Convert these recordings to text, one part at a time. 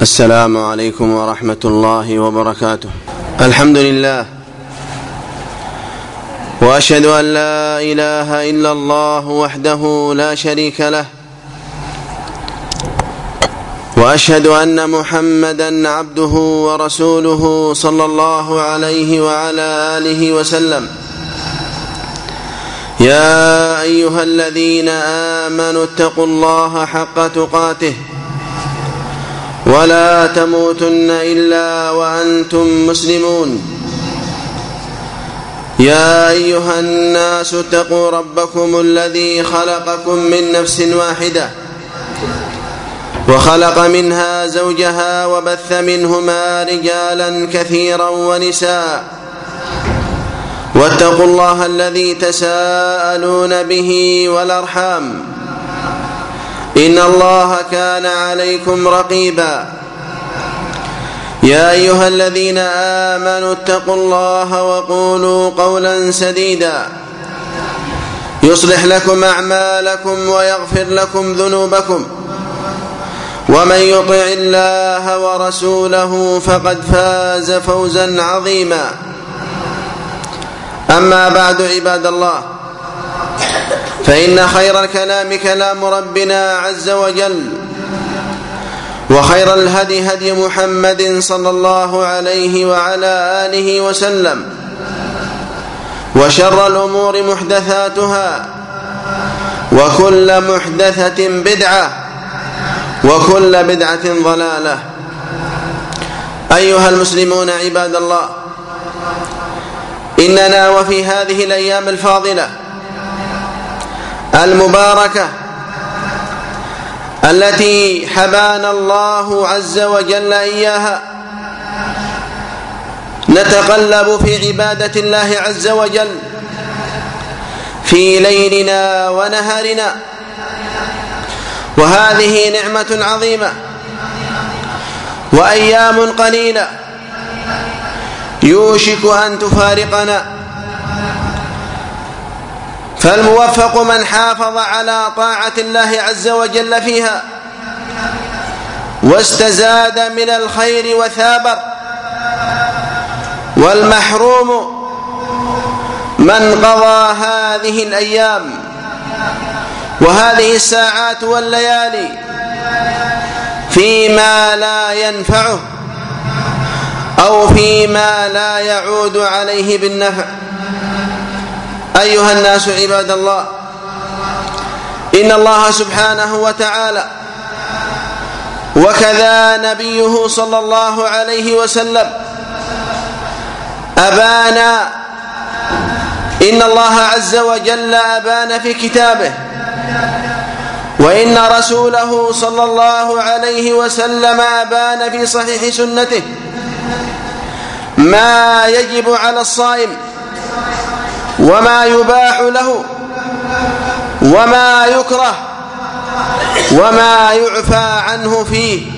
السلام عليكم ورحمة الله وبركاته. الحمد لله، وأشهد أن لا إله إلا الله وحده لا شريك له، وأشهد أن محمدًا عبده ورسوله صلى الله عليه وعلى آله وسلم. يا أيها الذين آمنوا اتقوا الله حق تقاته ولا تموتن إلا وأنتم مسلمون. يا أيها الناس اتقوا ربكم الذي خلقكم من نفس واحدة وخلق منها زوجها وبث منهما رجالا كثيرا ونساء، واتقوا الله الذي تساءلون به والأرحام، إن الله كان عليكم رقيبا. يا أيها الذين آمنوا اتقوا الله وقولوا قولا سديدا يصلح لكم أعمالكم ويغفر لكم ذنوبكم، ومن يطع الله ورسوله فقد فاز فوزا عظيما. أما بعد، عباد الله، فإن خير الكلام كلام ربنا عز وجل، وخير الهدي هدي محمد صلى الله عليه وعلى آله وسلم، وشر الأمور محدثاتها، وكل محدثة بدعة، وكل بدعة ضلالة. أيها المسلمون عباد الله، إننا وفي هذه الأيام الفاضلة المباركة التي حبانا الله عز وجل إياها نتقلب في عبادة الله عز وجل في ليلنا ونهارنا، وهذه نعمة عظيمة وأيام قليلة يوشك أن تفارقنا، فالموفق من حافظ على طاعة الله عز وجل فيها واستزاد من الخير وثابر، والمحروم من قضى هذه الأيام وهذه الساعات والليالي فيما لا ينفعه أو فيما لا يعود عليه بالنفع. أيها الناس عباد الله، إن الله سبحانه وتعالى وكذا نبيه صلى الله عليه وسلم أبانا، إن الله عز وجل أبان في كتابه، وإن رسوله صلى الله عليه وسلم أبان في صحيح سنته ما يجب على الصائم وما يباح له وما يكره وما يعفى عنه فيه.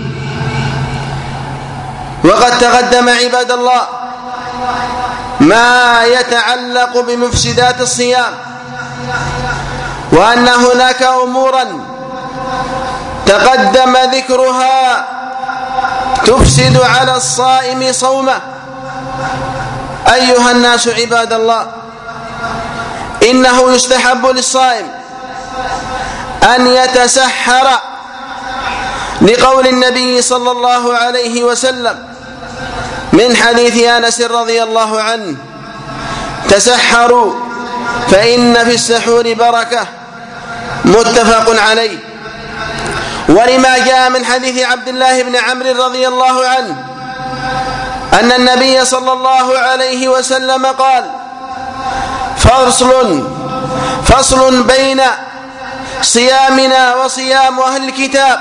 وقد تقدم عباد الله ما يتعلق بمفسدات الصيام، وأن هناك أمورا تقدم ذكرها تفسد على الصائم صومه. أيها الناس عباد الله، إنه يستحب للصائم أن يتسحر، لقول النبي صلى الله عليه وسلم من حديث أنس رضي الله عنه: تسحروا فإن في السحور بركة، متفق عليه. ولما جاء من حديث عبد الله بن عمرو رضي الله عنه أن النبي صلى الله عليه وسلم قال: فصل بين صيامنا وصيام أهل الكتاب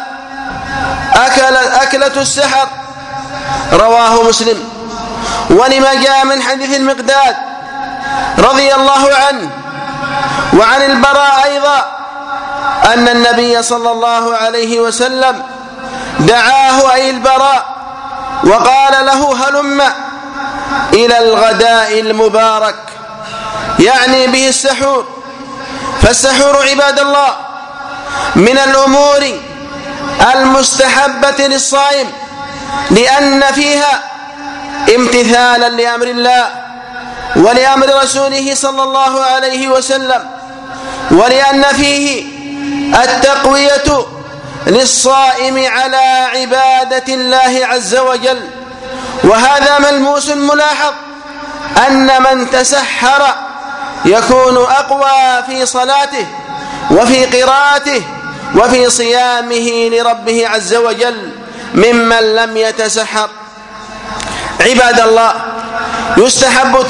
أكلة السحر، رواه مسلم. ولما جاء من حديث المقداد رضي الله عنه وعن البراء أيضا أن النبي صلى الله عليه وسلم دعاه أي البراء وقال له: هلم إلى الغداء المبارك، يعني به السحور. فالسحور عباد الله من الأمور المستحبة للصائم لأن فيها امتثالا لأمر الله ولأمر رسوله صلى الله عليه وسلم، ولأن فيه التقوية للصائم على عبادة الله عز وجل. وهذا ملموس ملاحظ أن من تسحر يكون أقوى في صلاته وفي قراءته وفي صيامه لربه عز وجل ممن لم يتسحر. عباد الله، يستحب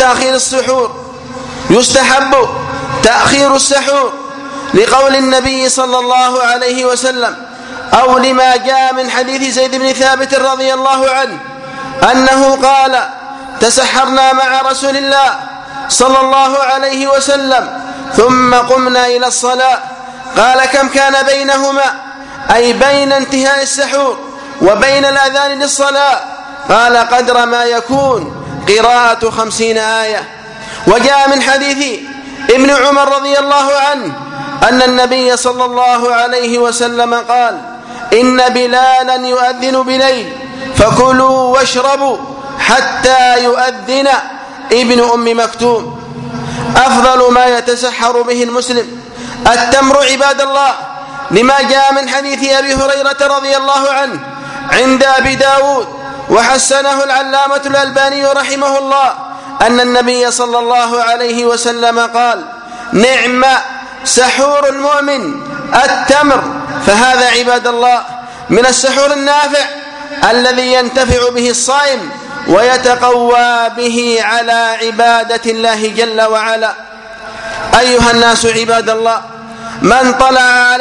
تأخير السحور لقول النبي صلى الله عليه وسلم، أو لما جاء من حديث زيد بن ثابت رضي الله عنه أنه قال: تسحرنا مع رسول الله صلى الله عليه وسلم ثم قمنا إلى الصلاة. قال: كم كان بينهما؟ أي بين انتهاء السحور وبين الأذان للصلاة. قال: قدر ما يكون قراءة 50 آية. وجاء من حديث ابن عمر رضي الله عنه أن النبي صلى الله عليه وسلم قال: إن بلالا يؤذن بليل فكلوا واشربوا حتى يؤذن ابن أم مكتوم. أفضل ما يتسحر به المسلم التمر عباد الله، لما جاء من حديث أبي هريرة رضي الله عنه عند أبي داود وحسنه العلامة الألباني رحمه الله أن النبي صلى الله عليه وسلم قال: نعم سحور المؤمن التمر. فهذا عباد الله من السحور النافع الذي ينتفع به الصائم ويتقوى به على عبادة الله جل وعلا. أيها الناس عباد الله، من طلع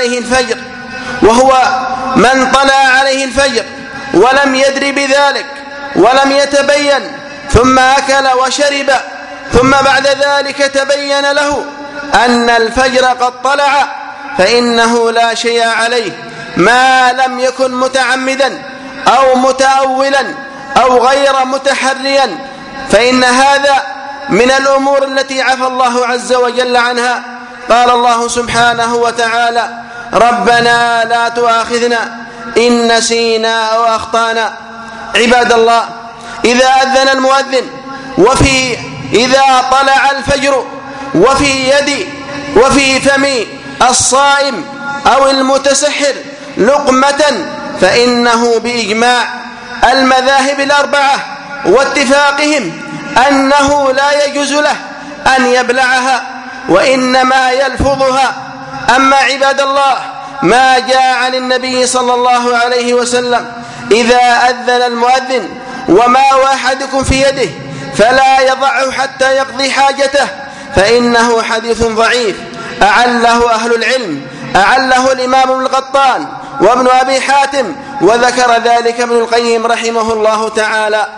عليه الفجر ولم يدر بذلك ولم يتبين ثم أكل وشرب ثم بعد ذلك تبين له أن الفجر قد طلع فإنه لا شيء عليه ما لم يكن متعمدا أو متأولا أو غير متحريا، فإن هذا من الأمور التي عفى الله عز وجل عنها. قال الله سبحانه وتعالى: ربنا لا تؤاخذنا إن نسينا أو أخطأنا. عباد الله، إذا أذن المؤذن إذا طلع الفجر وفي فم الصائم أو المتسحر لقمة فإنه بإجماع المذاهب الأربعة واتفاقهم أنه لا يجوز له أن يبلعها وإنما يلفظها. أما عباد الله ما جاء عن النبي صلى الله عليه وسلم: إذا أذن المؤذن وما واحدكم في يده فلا يضعه حتى يقضي حاجته، فإنه حديث ضعيف أعله أهل العلم، أعله الإمام ابن القطان وابن أبي حاتم، وذكر ذلك ابن القيم رحمه الله تعالى.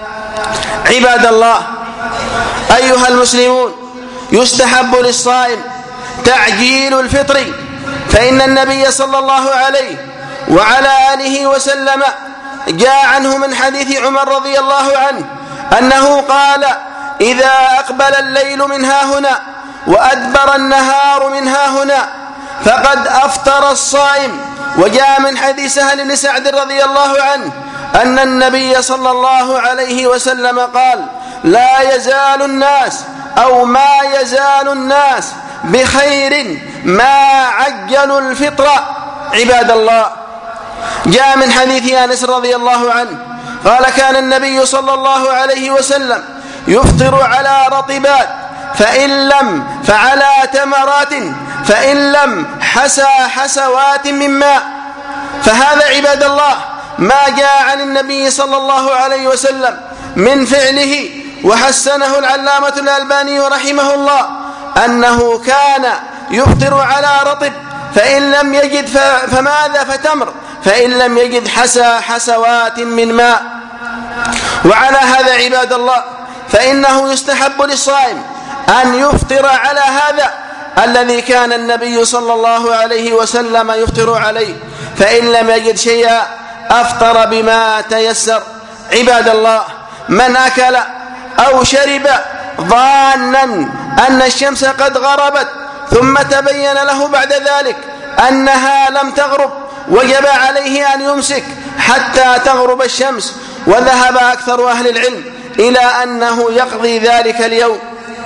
عباد الله، أيها المسلمون، يستحب للصائم تعجيل الفطر، فإن النبي صلى الله عليه وعلى آله وسلم جاء عنه من حديث عمر رضي الله عنه أنه قال: إذا أقبل الليل من هاهنا وأدبر النهار من هاهنا فقد أفطر الصائم. وجاء من حديث سهل بن سعد رضي الله عنه أن النبي صلى الله عليه وسلم قال: لا يزال الناس أو ما يزال الناس بخير ما عجلوا الفطر. عباد الله، جاء من حديث أنس رضي الله عنه قال: كان النبي صلى الله عليه وسلم يفطر على رطبات، فإن لم فعلى تمرات، فإن لم حسى حسوات من ماء. فهذا عباد الله ما جاء عن النبي صلى الله عليه وسلم من فعله، وحسنه العلامة الألباني رحمه الله أنه كان يفطر على رطب، فإن لم يجد فماذا؟ فتمر، فإن لم يجد حسى حسوات من ماء. وعلى هذا عباد الله فإنه يستحب للصائم أن يفطر على هذا الذي كان النبي صلى الله عليه وسلم يفطر عليه، فإن لم يجد شيئا أفطر بما تيسر. عباد الله، من أكل أو شرب ظانا أن الشمس قد غربت ثم تبين له بعد ذلك أنها لم تغرب وجب عليه أن يمسك حتى تغرب الشمس، وذهب أكثر أهل العلم إلى أنه يقضي ذلك اليوم.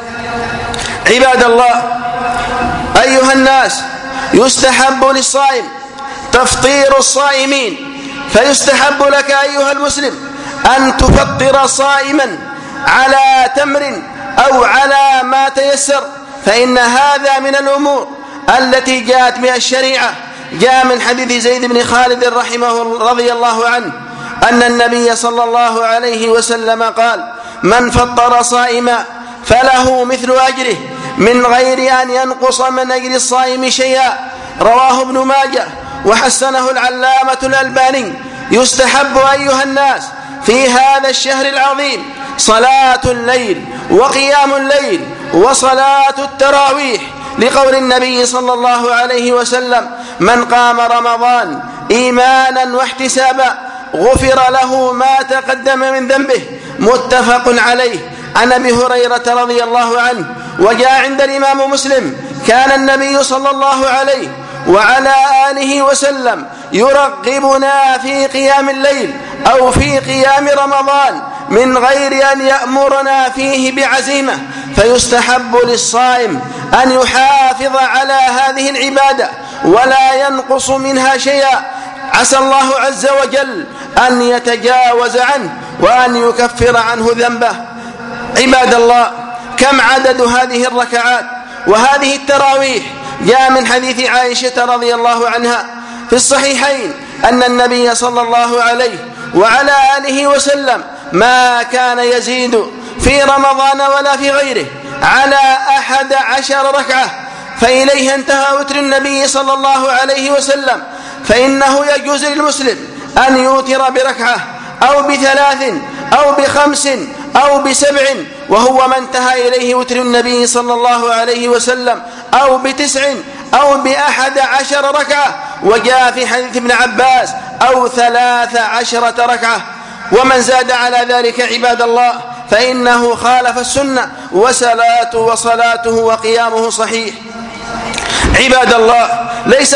عباد الله، أيها الناس، يستحب للصائم تفطير الصائمين، فيستحب لك أيها المسلم أن تفطر صائما على تمر أو على ما تيسر، فإن هذا من الأمور التي جاءت بها الشريعة. جاء من حديث زيد بن خالد رضي الله عنه أن النبي صلى الله عليه وسلم قال: من فطر صائما فله مثل أجره من غير أن ينقص من أجر الصائم شيئا. رواه ابن ماجه وحسنه العلامة الألباني. يستحب أيها الناس في هذا الشهر العظيم صلاة الليل وقيام الليل وصلاة التراويح، لقول النبي صلى الله عليه وسلم: من قام رمضان إيمانا واحتسابا غفر له ما تقدم من ذنبه. متفق عليه. عن أبي هريرة رضي الله عنه وجاء عند الإمام مسلم: كان النبي صلى الله عليه وعلى آله وسلم يرغبنا في قيام الليل أو في قيام رمضان من غير أن يأمرنا فيه بعزيمة. فيستحب للصائم أن يحافظ على هذه العبادة ولا ينقص منها شيئا، عسى الله عز وجل أن يتجاوز عنه وأن يكفر عنه ذنبه. عباد الله، كم عدد هذه الركعات وهذه التراويح؟ جاء من حديث عائشة رضي الله عنها في الصحيحين أن النبي صلى الله عليه وعلى آله وسلم ما كان يزيد في رمضان ولا في غيره على 11 ركعة، فإليه انتهى وتر النبي صلى الله عليه وسلم. فإنه يجوز للمسلم أن يوتر بركعة أو ب3 أو ب5 أو ب7، وهو ما انتهى إليه وتر النبي صلى الله عليه وسلم، أو ب9 أو ب11 ركعة. وجاء في حديث ابن عباس: أو 13 ركعة. ومن زاد على ذلك عباد الله فإنه خالف السنة، وصلاته وقيامه صحيح. عباد الله،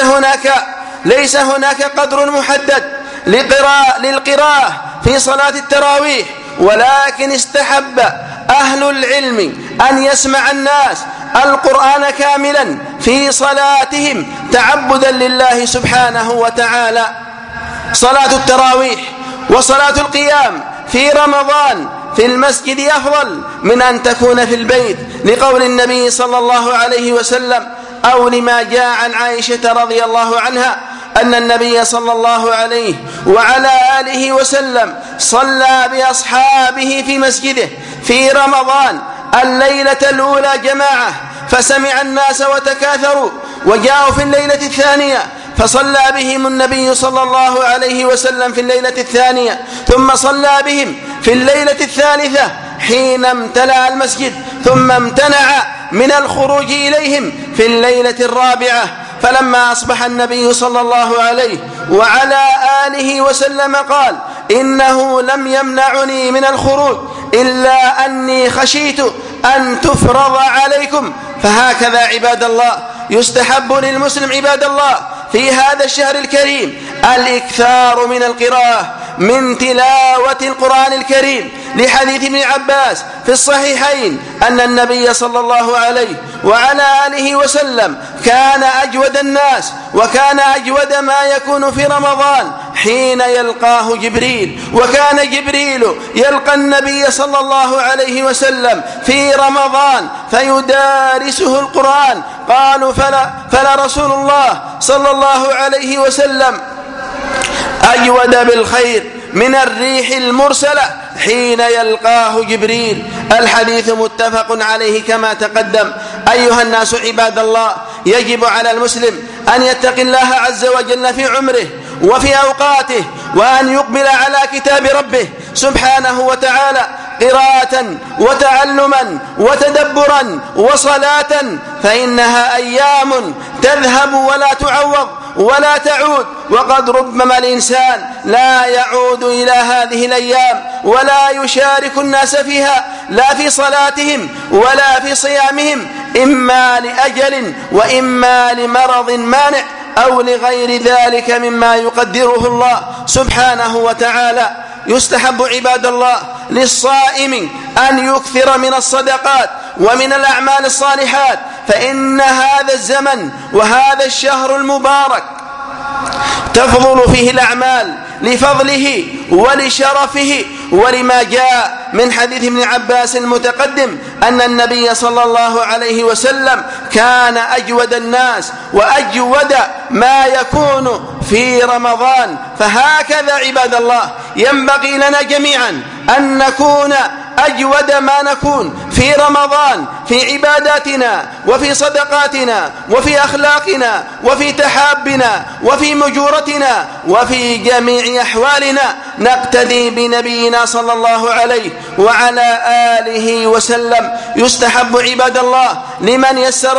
ليس هناك قدر محدد للقراءة في صلاة التراويح، ولكن استحب أهل العلم أن يسمع الناس القرآن كاملا في صلاتهم تعبدا لله سبحانه وتعالى. صلاة التراويح وصلاة القيام في رمضان في المسجد أفضل من أن تكون في البيت، لقول النبي صلى الله عليه وسلم، أو لما جاء عن عائشة رضي الله عنها أن النبي صلى الله عليه وعلى آله وسلم صلى بأصحابه في مسجده في رمضان الليلة الأولى جماعة، فسمع الناس وتكاثروا، وجاءوا في الليلة الثانية فصلى بهم النبي صلى الله عليه وسلم في الليلة الثانية، ثم صلى بهم في الليلة الثالثة حين امتلأ المسجد، ثم امتنع من الخروج إليهم في الليلة الرابعة. فلما أصبح النبي صلى الله عليه وعلى آله وسلم قال: إنه لم يمنعني من الخروج إلا أني خشيت أن تفرض عليكم. فهكذا عباد الله يستحب للمسلم عباد الله في هذا الشهر الكريم الإكثار من القراءة من تلاوة القرآن الكريم، لحديث ابن عباس في الصحيحين أن النبي صلى الله عليه وعلى آله وسلم كان أجود الناس، وكان أجود ما يكون في رمضان حين يلقاه جبريل، وكان جبريل يلقى النبي صلى الله عليه وسلم في رمضان فيدارسه القرآن. قالوا: فلا رسول الله صلى الله عليه وسلم أجود بالخير من الريح المرسلة حين يلقاه جبريل. الحديث متفق عليه كما تقدم. أيها الناس عباد الله، يجب على المسلم أن يتقي الله عز وجل في عمره وفي أوقاته، وأن يقبل على كتاب ربه سبحانه وتعالى قراءة وتعلما وتدبرا وصلاة، فإنها أيام تذهب ولا تعوض ولا تعود، وقد ربما الإنسان لا يعود إلى هذه الأيام ولا يشارك الناس فيها، لا في صلاتهم ولا في صيامهم، إما لأجل وإما لمرض مانع أو لغير ذلك مما يقدره الله سبحانه وتعالى. يستحب عباد الله للصائم أن يكثر من الصدقات ومن الأعمال الصالحات، فإن هذا الزمن وهذا الشهر المبارك تفضل فيه الأعمال لفضله ولشرفه، ولما جاء من حديث ابن عباس المتقدم أن النبي صلى الله عليه وسلم كان أجود الناس وأجود ما يكون في رمضان. فهكذا عباد الله ينبغي لنا جميعا أن نكون أجود ما نكون في رمضان في عباداتنا وفي صدقاتنا وفي أخلاقنا وفي تحابنا وفي مجورتنا وفي جميع أحوالنا، نقتدي بنبينا صلى الله عليه وعلى آله وسلم. يستحب عباد الله لمن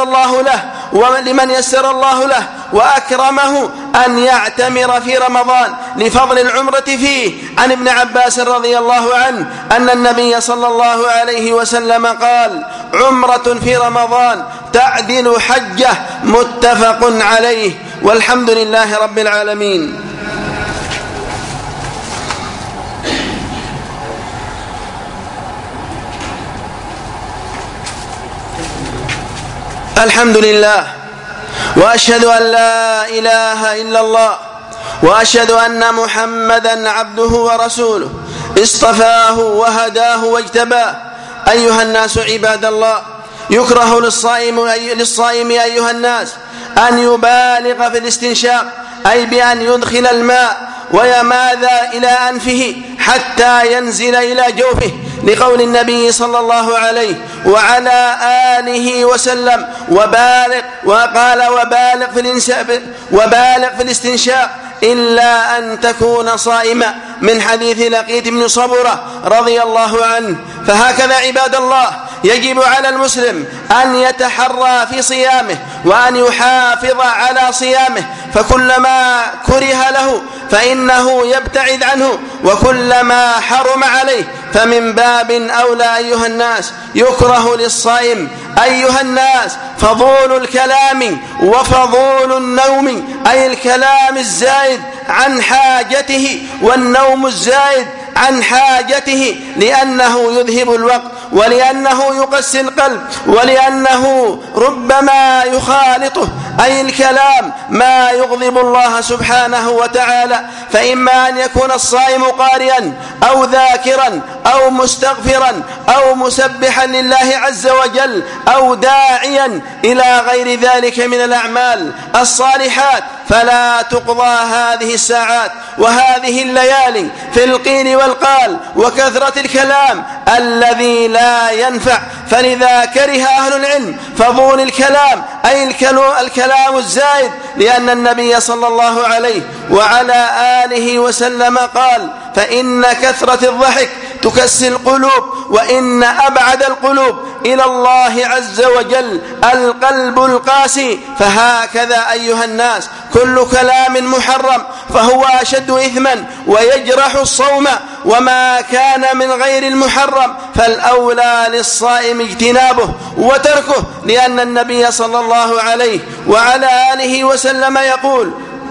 يسر الله له وأكرمه أن يعتمر في رمضان لفضل العمرة فيه. عن ابن عباس رضي الله عنه أن النبي صلى الله عليه وسلم قال: عمرة في رمضان تعدل حجة، متفق عليه، والحمد لله رب العالمين. الحمد لله، وأشهد أن لا إله إلا الله، وأشهد أن محمدا عبده ورسوله، اصطفاه وهداه واجتباه. أيها الناس عباد الله، يكره للصائم أيها الناس أن يبالغ في الاستنشاق، أي بأن يدخل الماء ويماذ إلى أنفه حتى ينزل إلى جوفه، لقول النبي صلى الله عليه وعلى آله وسلم: وقال وبالغ في الاستنشاق إلا أن تكون صائما، من حديث لقيط بن صبرة رضي الله عنه. فهكذا عباد الله يجب على المسلم أن يتحرى في صيامه وأن يحافظ على صيامه، فكلما كره له فإنه يبتعد عنه، وكلما حرم عليه فمن باب أولى. أيها الناس، يكره للصائم أيها الناس فضول الكلام وفضول النوم، أي الكلام الزائد عن حاجته والنوم الزائد عن حاجته، لأنه يذهب الوقت، ولأنه يقسي القلب، ولأنه ربما يخالطه أي الكلام ما يغضب الله سبحانه وتعالى. فإما أن يكون الصائم قارئا أو ذاكرا أو مستغفرا أو مسبحا لله عز وجل أو داعيا إلى غير ذلك من الأعمال الصالحات، فلا تقضى هذه الساعات وهذه الليالي في القيل والقال وكثرة الكلام الذي لا ينفع. فلذا كره أهل العلم فضول الكلام، أي الكلام الزائد، لأن النبي صلى الله عليه وعلى آله وسلم قال: فإن كثرة الضحك تكسي القلوب، وإن أبعد القلوب إلى الله عز وجل القلب القاسي. فهكذا أيها الناس كل كلام محرم فهو أشد إثما ويجرح الصوم، وما كان من غير المحرم فالأولى للصائم اجتنابه وتركه، لأن النبي صلى الله عليه وعلى آله وسلم يقول: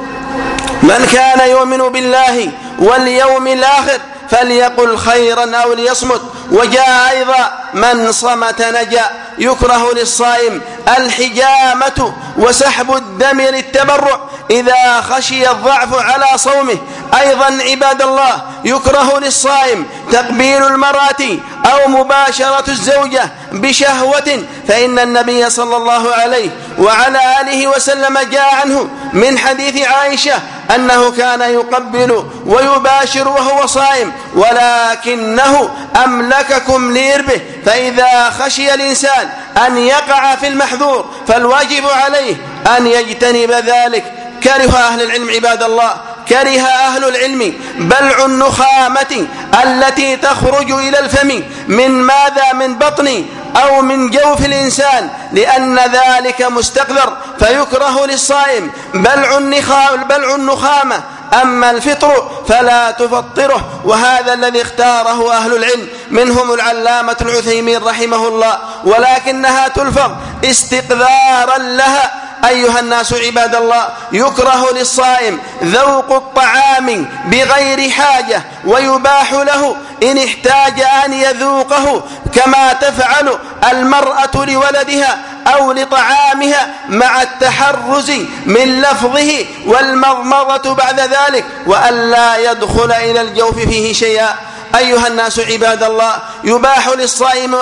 من كان يؤمن بالله واليوم الآخر فليقل خيرا أو ليصمت. وجاء أيضا: من صمت نجا. يكره للصائم الحجامة وسحب الدم للتبرع إذا خشي الضعف على صومه. أيضا عباد الله يكره للصائم تقبيل المرأة أو مباشرة الزوجة بشهوة، فإن النبي صلى الله عليه وعلى آله وسلم جاء عنه من حديث عائشة أنه كان يقبل ويباشر وهو صائم، ولكنه أملككم لإربه. فإذا خشي الإنسان أن يقع في المحظور فالواجب عليه أن يجتنب ذلك. كره أهل العلم عباد الله، كره أهل العلم بلع النخامة التي تخرج إلى الفم من بطن أو من جوف الإنسان، لأن ذلك مستقذر، فيكره للصائم بلع النخامة. أما الفطر فلا تفطره، وهذا الذي اختاره أهل العلم، منهم العلامة العثيمين رحمه الله، ولكنها تلفظ استقذارا لها، أيها الناس عباد الله، يكره للصائم ذوق الطعام بغير حاجة، ويباح له إن احتاج أن يذوقه، كما تفعل المرأة لولدها أو لطعامها، مع التحرز من لفظه والمضمضة بعد ذلك، وألا يدخل إلى الجوف فيه شيئا. أيها الناس عباد الله، يباح للصائم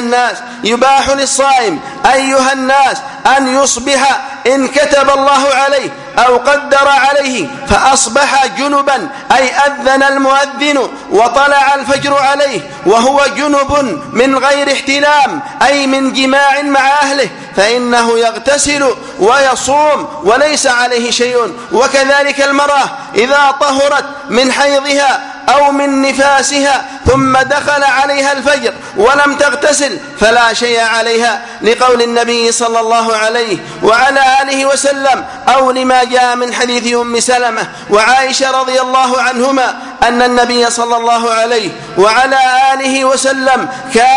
أيها الناس أن يصبح إن كتب الله عليه أو قدر عليه فأصبح جنبا، أي أذن المؤذن وطلع الفجر عليه وهو جنب من غير احتلام، أي من جماع مع أهله، فإنه يغتسل ويصوم وليس عليه شيء. وكذلك المرأة إذا طهرت من حيضها أو من نفاسها ثم دخل عليها الفجر ولم تغتسل فلا شيء عليها، لقول النبي صلى الله عليه وعلى آله وسلم، أو لما جاء من حديث أم سلمة وعائشة رضي الله عنهما أن النبي صلى الله عليه وعلى آله وسلم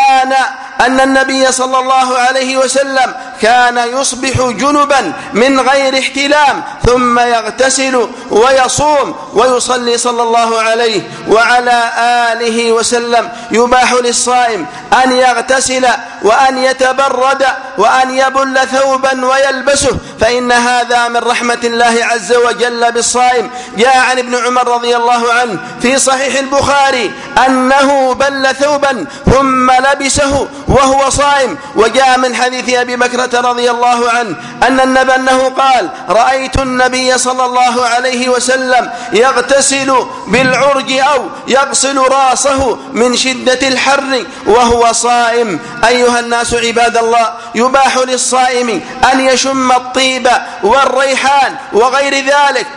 كان يصبح جنبا من غير احتلام ثم يغتسل ويصوم ويصلي صلى الله عليه وعلى آله وسلم. يباح للصائم أن يغتسل وأن يتبرد وأن يبل ثوبا ويلبسه، فإن هذا من رحمة الله عز وجل بالصائم. جاء عن ابن عمر رضي الله عنه في صحيح البخاري أنه بل ثوبا ثم لبسه وهو صائم. وجاء من حديث أبي بكرة رضي الله عنه أنه قال: رأيت النبي صلى الله عليه وسلم يغتسل بالعرج أو يغسل راسه من شدة الحر وهو صائم. أيها الناس عباد الله، يباح للصائم أن يشم الطيب والريحان وغير ذلك،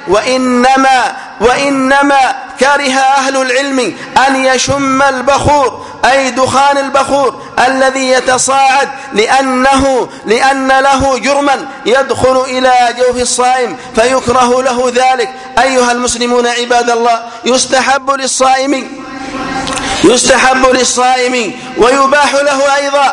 وإنما كره أهل العلم أن يشم البخور، أي دخان البخور الذي يتصاعد، لأن له جرما يدخل إلى جوف الصائم فيكره له ذلك. أيها المسلمون عباد الله، يستحب للصائم ويباح له أيضا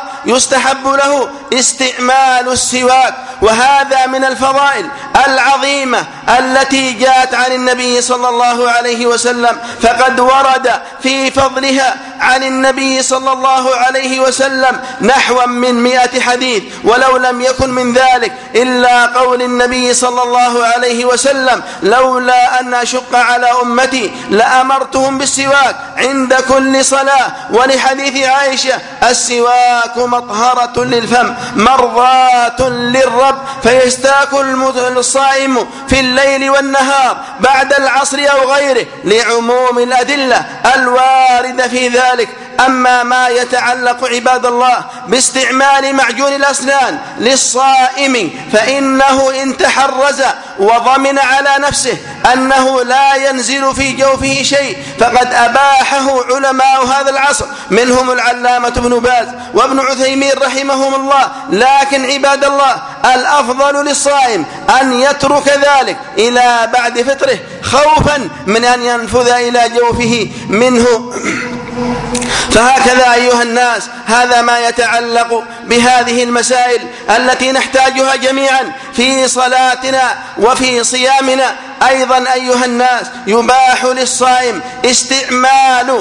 استعمال السواك، وهذا من الفضائل العظيمة التي جاءت عن النبي صلى الله عليه وسلم، فقد ورد في فضلها عن النبي صلى الله عليه وسلم نحو من 100 حديث، ولو لم يكن من ذلك إلا قول النبي صلى الله عليه وسلم: لولا أن أشق على أمتي لأمرتهم بالسواك عند كل صلاة. ولحديث عائشة: السواك مطهرة للفم مرضاة للرب، فيستاك الصائم في الليل والنهار بعد العصر أو غيره، لعموم الأدلة الواردة في ذلك. أما ما يتعلق عباد الله باستعمال معجون الأسنان للصائم، فإنه إن تحرز وضمن على نفسه أنه لا ينزل في جوفه شيء فقد أباحه علماء هذا العصر، منهم العلامة ابن باز وابن عثيمين رحمهم الله. لكن عباد الله، الأفضل للصائم أن يترك ذلك إلى بعد فطره، خوفا من أن ينفذ إلى جوفه منه. فهكذا أيها الناس، هذا ما يتعلق بهذه المسائل التي نحتاجها جميعا في صلاتنا وفي صيامنا. أيضا أيها الناس، يباح للصائم استعمال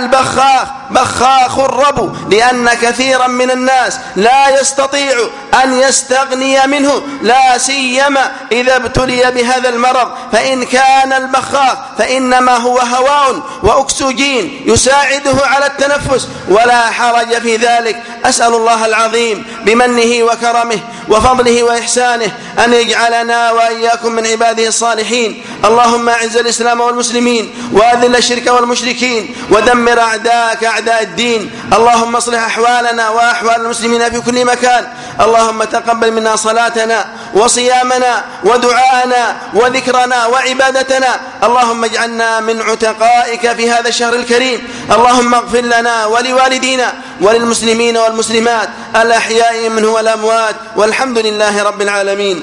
بخاخ الربو، لأن كثيرا من الناس لا يستطيع أن يستغني منه، لا سيما إذا ابتلي بهذا المرض. فإن كان البخاخ فإنما هو هواء وأكسجين يساعده على التنفس، ولا حرج في ذلك. أسأل الله العظيم بمنه وكرمه وفضله وإحسانه أن يجعلنا وإياكم من عباده الصالحين. اللهم أعز الإسلام والمسلمين، وأذل الشرك والمشركين، ودمر أعداءك أعداء الدين. اللهم اصلح أحوالنا وأحوال المسلمين في كل مكان. اللهم تقبل منا صلاتنا وصيامنا ودعاءنا وذكرنا وعبادتنا. اللهم اجعلنا من عتقائك في هذا الشهر الكريم. اللهم اغفر لنا ولوالدينا وللمسلمين والمسلمات الأحياء منه والأموات، والحمد لله رب العالمين.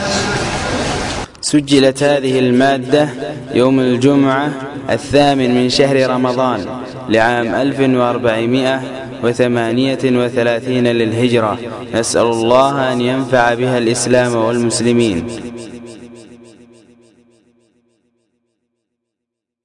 سجلت هذه المادة يوم الجمعة 8 من شهر رمضان لعام 1400 للهجرة. نسأل الله أن ينفع بها الإسلام والمسلمين.